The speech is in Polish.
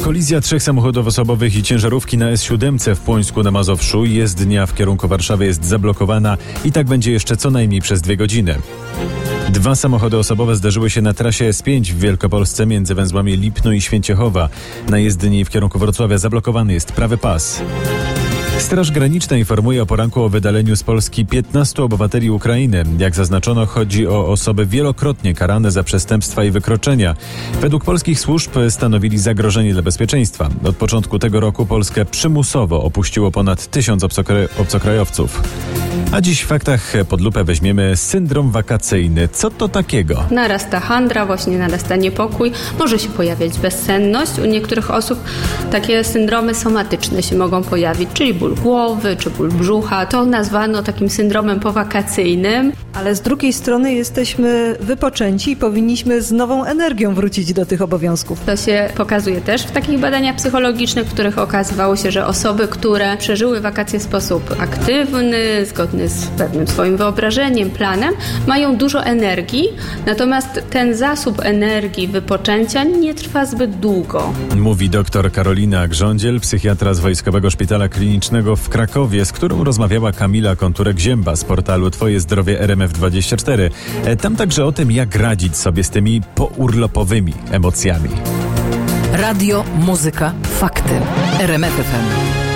Kolizja 3 samochodów osobowych i ciężarówki na S7 w Płońsku na Mazowszu. Jezdnia w kierunku Warszawy jest zablokowana i tak będzie jeszcze co najmniej przez 2 godziny. 2 samochody osobowe zdarzyły się na trasie S5 w Wielkopolsce między węzłami Lipno i Święciechowa. Na jezdni w kierunku Wrocławia zablokowany jest prawy pas. Straż Graniczna informuje o poranku o wydaleniu z Polski 15 obywateli Ukrainy. Jak zaznaczono, chodzi o osoby wielokrotnie karane za przestępstwa i wykroczenia. Według polskich służb stanowili zagrożenie dla bezpieczeństwa. Od początku tego roku Polskę przymusowo opuściło ponad 1000 obcokrajowców. A dziś w faktach pod lupę weźmiemy syndrom wakacyjny. Co to takiego? Narasta handra, właśnie narasta niepokój, może się pojawiać bezsenność. U niektórych osób takie syndromy somatyczne się mogą pojawić, czyli ból głowy czy ból brzucha. To nazwano takim syndromem powakacyjnym. Ale z drugiej strony jesteśmy wypoczęci i powinniśmy z nową energią wrócić do tych obowiązków. To się pokazuje też w takich badaniach psychologicznych, w których okazywało się, że osoby, które przeżyły wakacje w sposób aktywny, zgodny z pewnym swoim wyobrażeniem, planem, mają dużo energii, natomiast ten zasób energii wypoczęcia nie trwa zbyt długo. Mówi dr Karolina Grządziel, psychiatra z Wojskowego Szpitala Klinicznego w Krakowie, z którą rozmawiała Kamila Konturek-Zięba z portalu Twoje Zdrowie RMF24. Tam także o tym, jak radzić sobie z tymi pourlopowymi emocjami. Radio, muzyka, fakty. RMF FM.